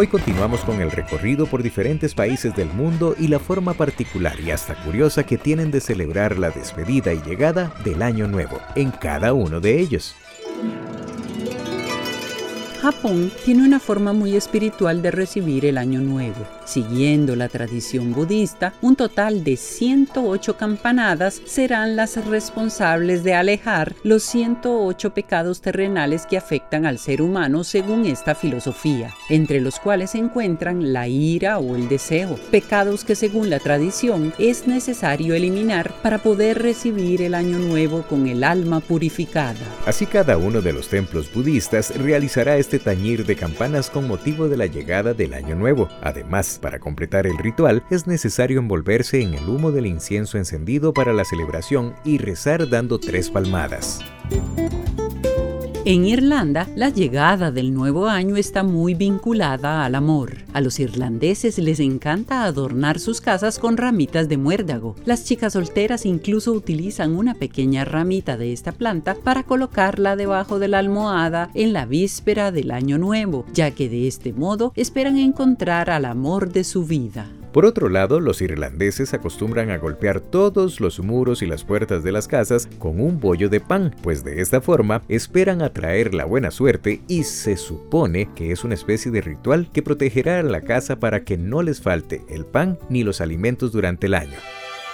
Hoy continuamos con el recorrido por diferentes países del mundo y la forma particular y hasta curiosa que tienen de celebrar la despedida y llegada del Año Nuevo en cada uno de ellos. Japón tiene una forma muy espiritual de recibir el Año Nuevo. Siguiendo la tradición budista, un total de 108 campanadas serán las responsables de alejar los 108 pecados terrenales que afectan al ser humano según esta filosofía, entre los cuales se encuentran la ira o el deseo, pecados que según la tradición es necesario eliminar para poder recibir el Año Nuevo con el alma purificada. Así cada uno de los templos budistas realizará este tañir de campanas con motivo de la llegada del Año Nuevo. Además, para completar el ritual, es necesario envolverse en el humo del incienso encendido para la celebración y rezar dando 3 palmadas. En Irlanda, la llegada del nuevo año está muy vinculada al amor. A los irlandeses les encanta adornar sus casas con ramitas de muérdago. Las chicas solteras incluso utilizan una pequeña ramita de esta planta para colocarla debajo de la almohada en la víspera del Año Nuevo, ya que de este modo esperan encontrar al amor de su vida. Por otro lado, los irlandeses acostumbran a golpear todos los muros y las puertas de las casas con un bollo de pan, pues de esta forma esperan atraer la buena suerte y se supone que es una especie de ritual que protegerá a la casa para que no les falte el pan ni los alimentos durante el año.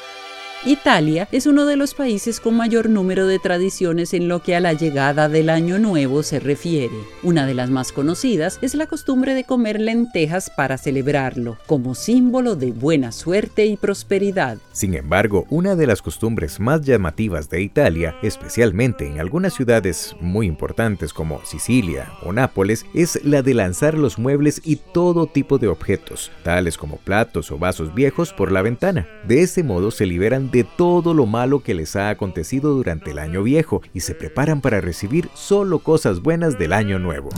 Italia es uno de los países con mayor número de tradiciones en lo que a la llegada del Año Nuevo se refiere. Una de las más conocidas es la costumbre de comer lentejas para celebrarlo, como símbolo de buena suerte y prosperidad. Sin embargo, una de las costumbres más llamativas de Italia, especialmente en algunas ciudades muy importantes como Sicilia o Nápoles, es la de lanzar los muebles y todo tipo de objetos, tales como platos o vasos viejos, por la ventana. De ese modo se liberan de todo lo malo que les ha acontecido durante el año viejo y se preparan para recibir solo cosas buenas del año nuevo.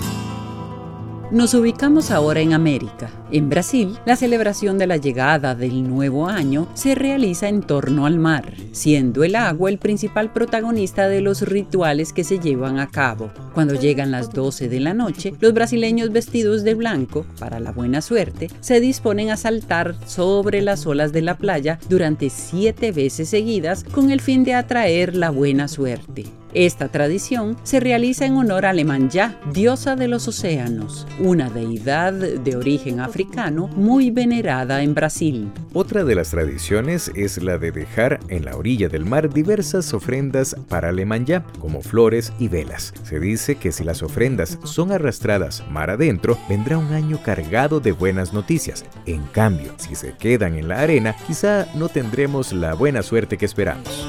Nos ubicamos ahora en América. En Brasil, la celebración de la llegada del nuevo año se realiza en torno al mar, siendo el agua el principal protagonista de los rituales que se llevan a cabo. Cuando llegan las 12 de la noche, los brasileños vestidos de blanco, para la buena suerte, se disponen a saltar sobre las olas de la playa durante 7 veces seguidas con el fin de atraer la buena suerte. Esta tradición se realiza en honor a Iemanjá, diosa de los océanos, una deidad de origen africano muy venerada en Brasil. Otra de las tradiciones es la de dejar en la orilla del mar diversas ofrendas para Iemanjá, como flores y velas. Se dice que si las ofrendas son arrastradas mar adentro, vendrá un año cargado de buenas noticias. En cambio, si se quedan en la arena, quizá no tendremos la buena suerte que esperamos.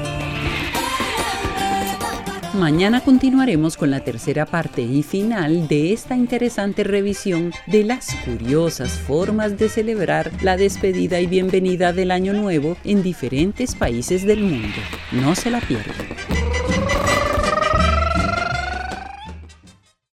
Mañana continuaremos con la tercera parte y final de esta interesante revisión de las curiosas formas de celebrar la despedida y bienvenida del Año Nuevo en diferentes países del mundo. No se la pierdan.